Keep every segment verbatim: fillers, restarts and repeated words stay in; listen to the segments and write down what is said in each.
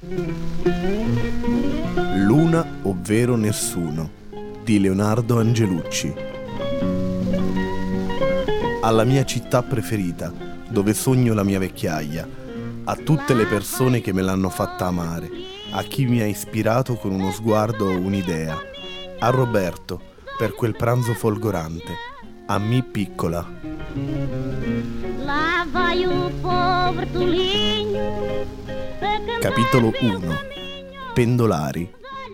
Luna, ovvero nessuno, di Leonardo Angelucci. Alla mia città preferita, dove sogno la mia vecchiaia, a tutte le persone che me l'hanno fatta amare, a chi mi ha ispirato con uno sguardo o un'idea, a Roberto per quel pranzo folgorante, a me piccola. Capitolo uno. Pendolari.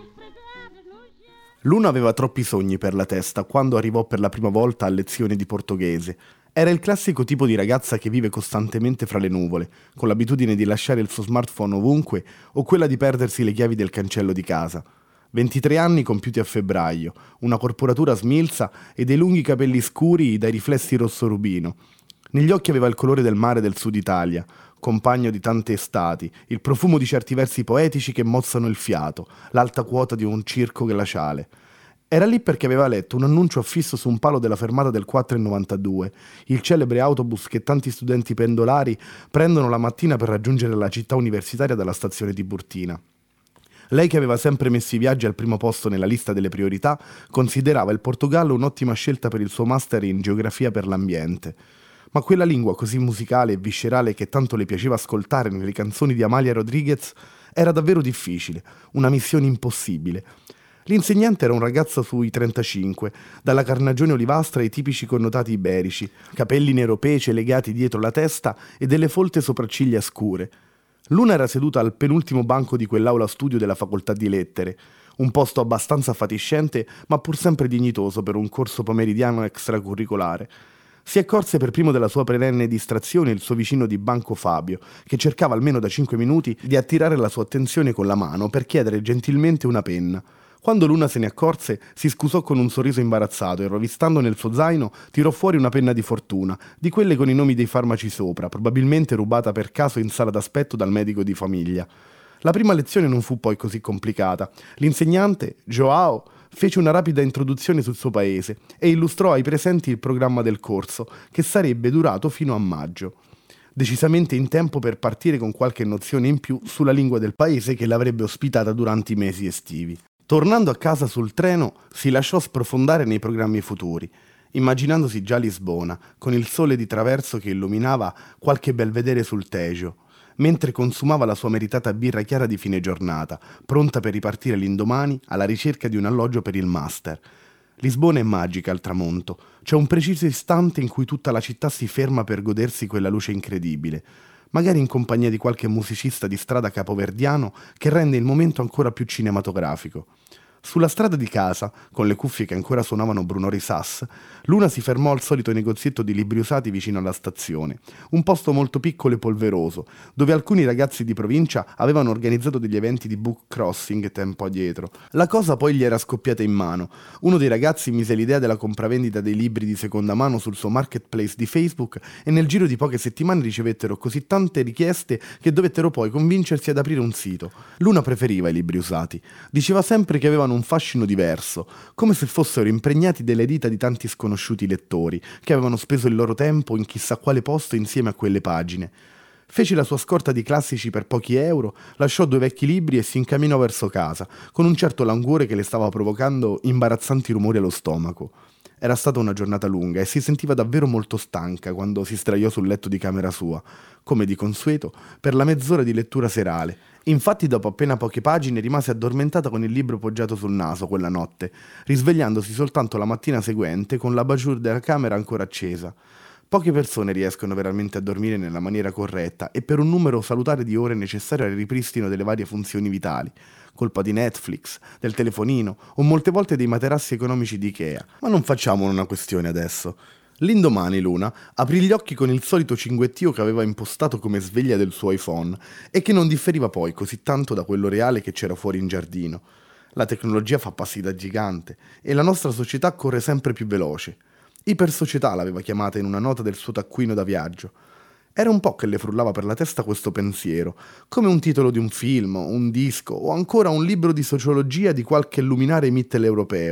Luna aveva troppi sogni per la testa quando arrivò per la prima volta a lezione di portoghese. Era il classico tipo di ragazza che vive costantemente fra le nuvole, con l'abitudine di lasciare il suo smartphone ovunque o quella di perdersi le chiavi del cancello di casa. ventitré anni compiuti a febbraio, una corporatura smilza e dei lunghi capelli scuri dai riflessi rosso rubino. Negli occhi aveva il colore del mare del sud Italia, compagno di tante estati, il profumo di certi versi poetici che mozzano il fiato, l'alta quota di un circo glaciale. Era lì perché aveva letto un annuncio affisso su un palo della fermata del quattro e novantadue, il celebre autobus che tanti studenti pendolari prendono la mattina per raggiungere la città universitaria dalla stazione Tiburtina. Lei, che aveva sempre messo i viaggi al primo posto nella lista delle priorità, considerava il Portogallo un'ottima scelta per il suo master in geografia per l'ambiente. Ma quella lingua così musicale e viscerale che tanto le piaceva ascoltare nelle canzoni di Amalia Rodriguez era davvero difficile, una missione impossibile. L'insegnante era un ragazzo sui trentacinque, dalla carnagione olivastra ai tipici connotati iberici, capelli neropece legati dietro la testa e delle folte sopracciglia scure. Luna era seduta al penultimo banco di quell'aula studio della facoltà di lettere, un posto abbastanza fatiscente ma pur sempre dignitoso per un corso pomeridiano extracurricolare. Si accorse per primo della sua perenne distrazione il suo vicino di banco Fabio, che cercava almeno da cinque minuti di attirare la sua attenzione con la mano per chiedere gentilmente una penna. Quando Luna se ne accorse, si scusò con un sorriso imbarazzato e, rovistando nel suo zaino, tirò fuori una penna di fortuna, di quelle con i nomi dei farmaci sopra, probabilmente rubata per caso in sala d'aspetto dal medico di famiglia. La prima lezione non fu poi così complicata. L'insegnante, Joao, fece una rapida introduzione sul suo paese e illustrò ai presenti il programma del corso, che sarebbe durato fino a maggio. Decisamente in tempo per partire con qualche nozione in più sulla lingua del paese che l'avrebbe ospitata durante i mesi estivi. Tornando a casa sul treno, si lasciò sprofondare nei programmi futuri, immaginandosi già Lisbona, con il sole di traverso che illuminava qualche belvedere sul Tejo, mentre consumava la sua meritata birra chiara di fine giornata, pronta per ripartire l'indomani alla ricerca di un alloggio per il master. Lisbona è magica al tramonto, c'è un preciso istante in cui tutta la città si ferma per godersi quella luce incredibile, magari in compagnia di qualche musicista di strada capoverdiano che rende il momento ancora più cinematografico. Sulla strada di casa, con le cuffie che ancora suonavano Bruno Risas, Luna si fermò al solito negozietto di libri usati vicino alla stazione, un posto molto piccolo e polveroso, dove alcuni ragazzi di provincia avevano organizzato degli eventi di book crossing tempo addietro. La cosa poi gli era scoppiata in mano. Uno dei ragazzi mise l'idea della compravendita dei libri di seconda mano sul suo marketplace di Facebook e nel giro di poche settimane ricevettero così tante richieste che dovettero poi convincersi ad aprire un sito. Luna preferiva i libri usati. Diceva sempre che avevano un fascino diverso, come se fossero impregnati delle dita di tanti sconosciuti lettori che avevano speso il loro tempo in chissà quale posto insieme a quelle pagine. Fece la sua scorta di classici per pochi euro, lasciò due vecchi libri e si incamminò verso casa, con un certo languore che le stava provocando imbarazzanti rumori allo stomaco. Era stata una giornata lunga e si sentiva davvero molto stanca quando si sdraiò sul letto di camera sua, come di consueto, per la mezz'ora di lettura serale. Infatti, dopo appena poche pagine, rimase addormentata con il libro poggiato sul naso quella notte, risvegliandosi soltanto la mattina seguente con l'abat-jour della camera ancora accesa. Poche persone riescono veramente a dormire nella maniera corretta e per un numero salutare di ore necessario al ripristino delle varie funzioni vitali. Colpa di Netflix, del telefonino o molte volte dei materassi economici di Ikea. Ma non facciamone una questione adesso. L'indomani Luna aprì gli occhi con il solito cinguettio che aveva impostato come sveglia del suo iPhone e che non differiva poi così tanto da quello reale che c'era fuori in giardino. La tecnologia fa passi da gigante e la nostra società corre sempre più veloce. Ipersocietà l'aveva chiamata in una nota del suo taccuino da viaggio. Era un po' che le frullava per la testa questo pensiero, come un titolo di un film, un disco o ancora un libro di sociologia di qualche luminare mitteleuropeo.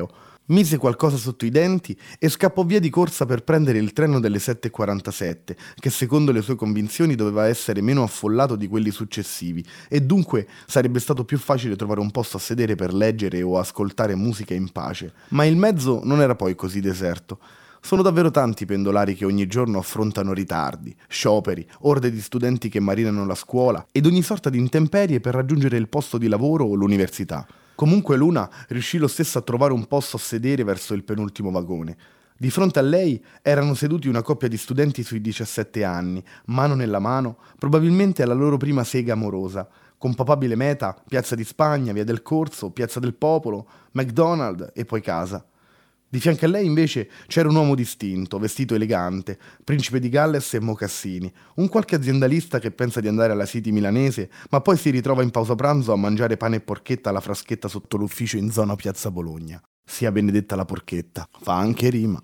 Mise qualcosa sotto i denti e scappò via di corsa per prendere il treno delle sette e quarantasette, che secondo le sue convinzioni doveva essere meno affollato di quelli successivi e dunque sarebbe stato più facile trovare un posto a sedere per leggere o ascoltare musica in pace. Ma il mezzo non era poi così deserto. Sono davvero tanti i pendolari che ogni giorno affrontano ritardi, scioperi, orde di studenti che marinano la scuola ed ogni sorta di intemperie per raggiungere il posto di lavoro o l'università. Comunque Luna riuscì lo stesso a trovare un posto a sedere verso il penultimo vagone. Di fronte a lei erano seduti una coppia di studenti sui diciassette anni, mano nella mano, probabilmente alla loro prima sega amorosa, con papabile meta Piazza di Spagna, Via del Corso, Piazza del Popolo, McDonald's e poi casa. Di fianco a lei invece c'era un uomo distinto, vestito elegante, principe di Galles e mocassini, un qualche aziendalista che pensa di andare alla City milanese, ma poi si ritrova in pausa pranzo a mangiare pane e porchetta alla fraschetta sotto l'ufficio in zona Piazza Bologna. Sia benedetta la porchetta, fa anche rima.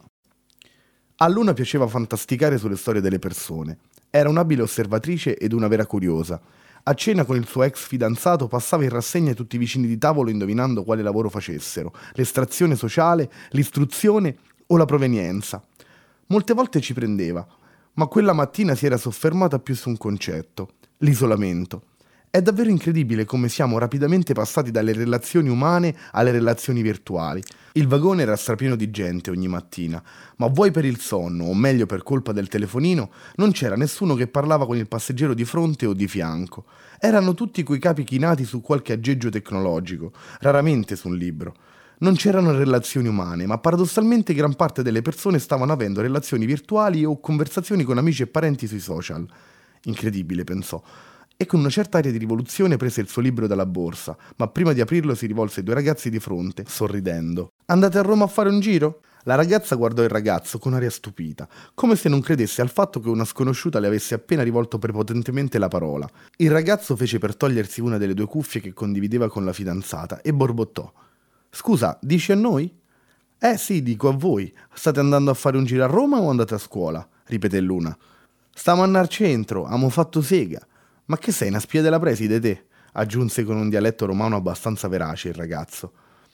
A Luna piaceva fantasticare sulle storie delle persone. Era un'abile osservatrice ed una vera curiosa. A cena con il suo ex fidanzato passava in rassegna tutti i vicini di tavolo indovinando quale lavoro facessero, l'estrazione sociale, l'istruzione o la provenienza. Molte volte ci prendeva, ma quella mattina si era soffermata più su un concetto, l'isolamento. È davvero incredibile come siamo rapidamente passati dalle relazioni umane alle relazioni virtuali. Il vagone era strapieno di gente ogni mattina, ma vuoi per il sonno, o meglio per colpa del telefonino, non c'era nessuno che parlava con il passeggero di fronte o di fianco. Erano tutti coi capi chinati su qualche aggeggio tecnologico, raramente su un libro. Non c'erano relazioni umane, ma paradossalmente gran parte delle persone stavano avendo relazioni virtuali o conversazioni con amici e parenti sui social. Incredibile, pensò. E con una certa aria di rivoluzione prese il suo libro dalla borsa, ma prima di aprirlo si rivolse ai due ragazzi di fronte, sorridendo. «Andate a Roma a fare un giro?» La ragazza guardò il ragazzo con aria stupita, come se non credesse al fatto che una sconosciuta le avesse appena rivolto prepotentemente la parola. Il ragazzo fece per togliersi una delle due cuffie che condivideva con la fidanzata e borbottò. «Scusa, dici a noi?» «Eh sì, dico a voi. State andando a fare un giro a Roma o andate a scuola?» ripeté Luna. «Stiamo a nar centro, amo fatto sega». «Ma che sei, una spia della preside te?» aggiunse con un dialetto romano abbastanza verace il ragazzo.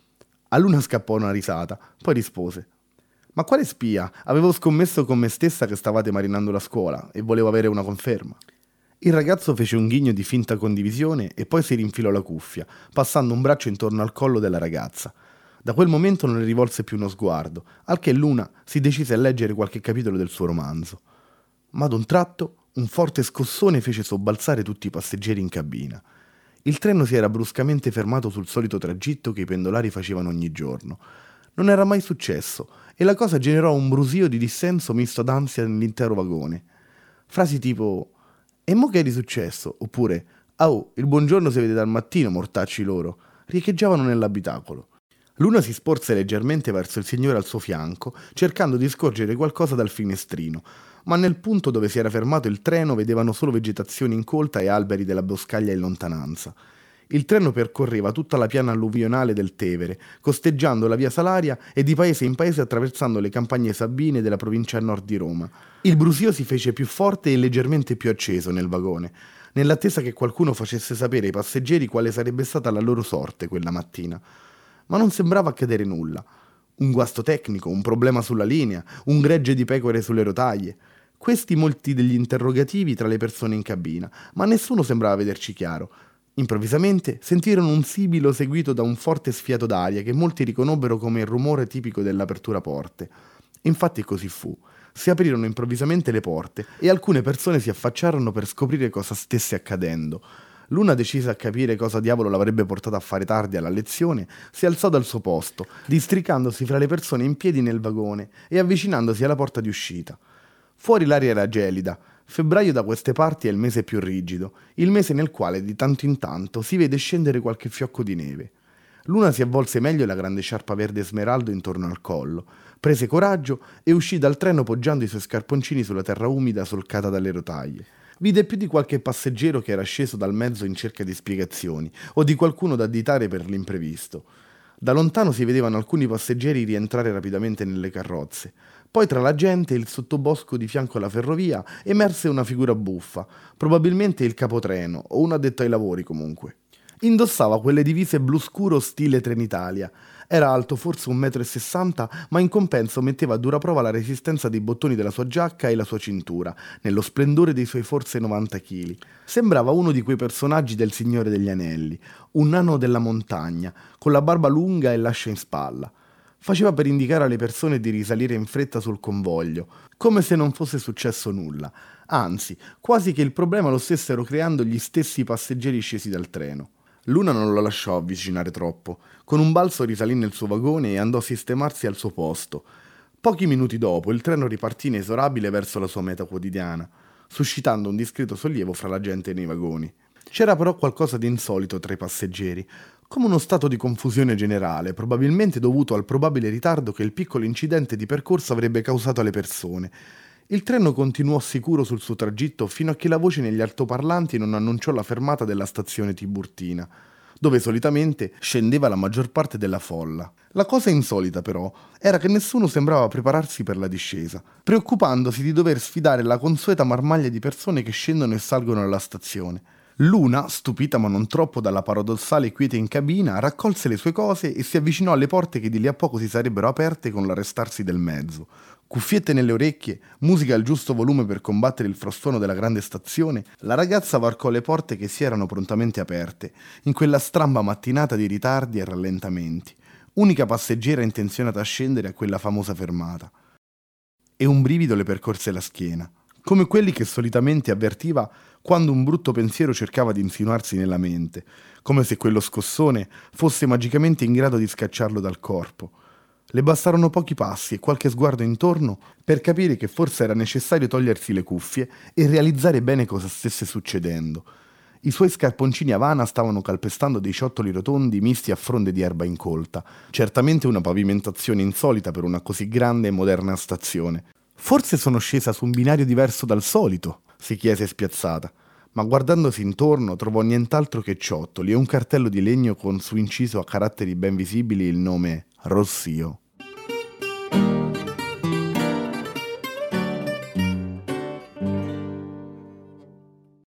A Luna scappò una risata, poi rispose. «Ma quale spia? Avevo scommesso con me stessa che stavate marinando la scuola e volevo avere una conferma». Il ragazzo fece un ghigno di finta condivisione e poi si rinfilò la cuffia, passando un braccio intorno al collo della ragazza. Da quel momento non le rivolse più uno sguardo, al che Luna si decise a leggere qualche capitolo del suo romanzo. Ma ad un tratto un forte scossone fece sobbalzare tutti i passeggeri in cabina. Il treno si era bruscamente fermato sul solito tragitto che i pendolari facevano ogni giorno. Non era mai successo e la cosa generò un brusio di dissenso misto ad ansia nell'intero vagone. Frasi tipo «E mo che è di successo?» oppure «Oh, il buongiorno si vede dal mattino, mortacci loro», riecheggiavano nell'abitacolo. Luna si sporse leggermente verso il signore al suo fianco, cercando di scorgere qualcosa dal finestrino, ma nel punto dove si era fermato il treno vedevano solo vegetazione incolta e alberi della boscaglia in lontananza. Il treno percorreva tutta la piana alluvionale del Tevere, costeggiando la via Salaria e di paese in paese attraversando le campagne sabine della provincia a nord di Roma. Il brusio si fece più forte e leggermente più acceso nel vagone, nell'attesa che qualcuno facesse sapere ai passeggeri quale sarebbe stata la loro sorte quella mattina. Ma non sembrava accadere nulla. Un guasto tecnico, un problema sulla linea, un gregge di pecore sulle rotaie. Questi molti degli interrogativi tra le persone in cabina, ma nessuno sembrava vederci chiaro. Improvvisamente sentirono un sibilo seguito da un forte sfiato d'aria che molti riconobbero come il rumore tipico dell'apertura porte. Infatti così fu. Si aprirono improvvisamente le porte e alcune persone si affacciarono per scoprire cosa stesse accadendo. Luna, decisa a capire cosa diavolo l'avrebbe portato a fare tardi alla lezione, si alzò dal suo posto, districandosi fra le persone in piedi nel vagone e avvicinandosi alla porta di uscita. Fuori l'aria era gelida. Febbraio da queste parti è il mese più rigido, il mese nel quale di tanto in tanto si vede scendere qualche fiocco di neve. Luna si avvolse meglio la grande sciarpa verde smeraldo intorno al collo, prese coraggio e uscì dal treno poggiando i suoi scarponcini sulla terra umida solcata dalle rotaie. Vide più di qualche passeggero che era sceso dal mezzo in cerca di spiegazioni o di qualcuno da additare per l'imprevisto. Da lontano si vedevano alcuni passeggeri rientrare rapidamente nelle carrozze. Poi tra la gente e il sottobosco di fianco alla ferrovia emerse una figura buffa, probabilmente il capotreno o un addetto ai lavori comunque. Indossava quelle divise blu scuro stile Trenitalia. Era alto forse un metro e sessanta, ma in compenso metteva a dura prova la resistenza dei bottoni della sua giacca e la sua cintura, nello splendore dei suoi forse novanta chili. Sembrava uno di quei personaggi del Signore degli Anelli, un nano della montagna, con la barba lunga e l'ascia in spalla. Faceva per indicare alle persone di risalire in fretta sul convoglio, come se non fosse successo nulla. Anzi, quasi che il problema lo stessero creando gli stessi passeggeri scesi dal treno. Luna non lo lasciò avvicinare troppo. Con un balzo risalì nel suo vagone e andò a sistemarsi al suo posto. Pochi minuti dopo il treno ripartì inesorabile verso la sua meta quotidiana, suscitando un discreto sollievo fra la gente nei vagoni. C'era però qualcosa di insolito tra i passeggeri, come uno stato di confusione generale, probabilmente dovuto al probabile ritardo che il piccolo incidente di percorso avrebbe causato alle persone. Il treno continuò sicuro sul suo tragitto fino a che la voce negli altoparlanti non annunciò la fermata della stazione Tiburtina, dove solitamente scendeva la maggior parte della folla. La cosa insolita però era che nessuno sembrava prepararsi per la discesa, preoccupandosi di dover sfidare la consueta marmaglia di persone che scendono e salgono alla stazione. Luna, stupita ma non troppo dalla paradossale quiete in cabina, raccolse le sue cose e si avvicinò alle porte che di lì a poco si sarebbero aperte con l'arrestarsi del mezzo. Cuffiette nelle orecchie, musica al giusto volume per combattere il frastuono della grande stazione, la ragazza varcò le porte che si erano prontamente aperte, in quella stramba mattinata di ritardi e rallentamenti, unica passeggera intenzionata a scendere a quella famosa fermata. E un brivido le percorse la schiena, come quelli che solitamente avvertiva quando un brutto pensiero cercava di insinuarsi nella mente, come se quello scossone fosse magicamente in grado di scacciarlo dal corpo. Le bastarono pochi passi e qualche sguardo intorno per capire che forse era necessario togliersi le cuffie e realizzare bene cosa stesse succedendo. I suoi scarponcini Havana stavano calpestando dei ciottoli rotondi misti a fronde di erba incolta, certamente una pavimentazione insolita per una così grande e moderna stazione. «Forse sono scesa su un binario diverso dal solito», si chiese spiazzata, ma guardandosi intorno trovò nient'altro che ciottoli e un cartello di legno con su inciso a caratteri ben visibili il nome Rossio.